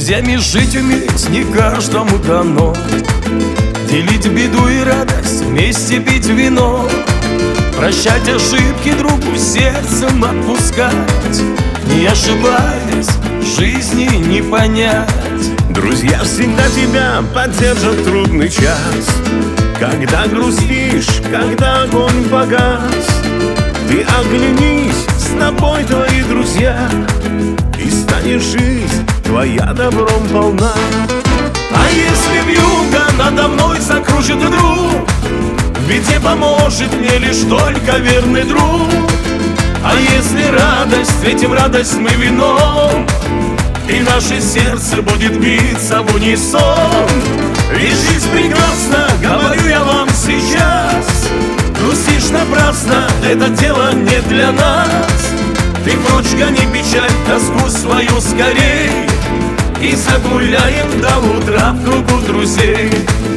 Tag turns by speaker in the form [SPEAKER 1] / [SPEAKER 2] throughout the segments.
[SPEAKER 1] друзьями жить уметь не каждому дано. Делить беду и радость, вместе пить вино, прощать ошибки другу, сердцем отпускать. Не ошибаясь, жизни не понять.
[SPEAKER 2] Друзья всегда тебя поддержат в трудный час. Когда грустишь, когда огонь погас, ты оглянись, с тобой твои друзья, и станет жизнь твоя добром полна.
[SPEAKER 1] А если вьюга надо мной закружит друг, в беде поможет мне лишь только верный друг. А если радость, встретим радость мы вином, и наше сердце будет биться в унисон. Ведь жизнь прекрасна, говорю я вам сейчас. Грустишь напрасно, это дело не для нас. Ты прочь гони печаль, тоску свою скорей, и загуляем до утра в кругу друзей.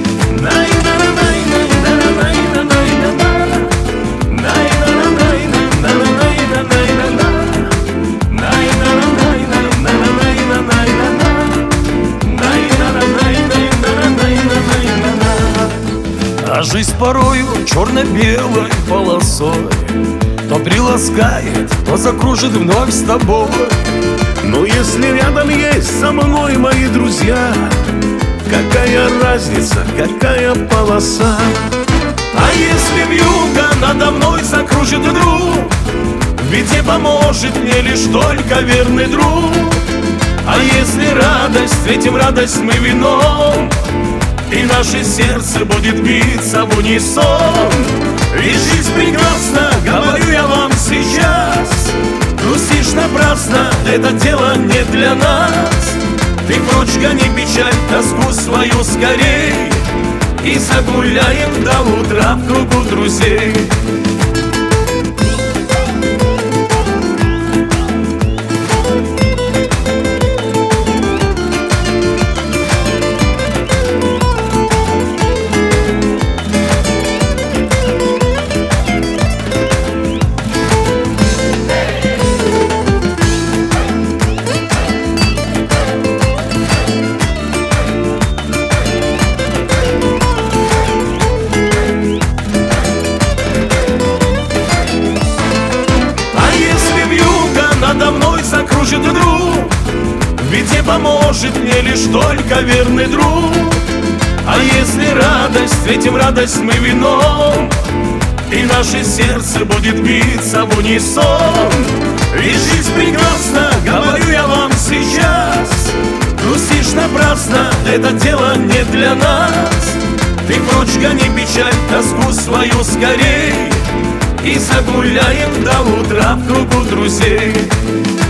[SPEAKER 1] А жизнь порою черно-белой полосой то приласкает, то закружит вновь с тобой.
[SPEAKER 2] Но если рядом есть со мной мои друзья, какая разница, какая полоса?
[SPEAKER 1] А если вьюга надо мной закружит друг, в беде поможет мне лишь только верный друг. А если радость, встретим радость мы вином, и наше сердце будет биться в унисон. Ведь жизнь прекрасна, говорю я вам сейчас. Грустишь напрасно, это дело не для нас. Ты прочь гони печаль, тоску свою скорей, и загуляем до утра в кругу друзей. Надо мной закружит друг, в беде поможет мне лишь только верный друг. А если радость, встретим радость мы вином, и наше сердце будет биться в унисон. Ведь жизнь прекрасна, говорю я вам сейчас. Грустишь напрасно, это дело не для нас. Ты прочь гони печаль, тоску свою скорей, и загуляем до утра в кругу друзей.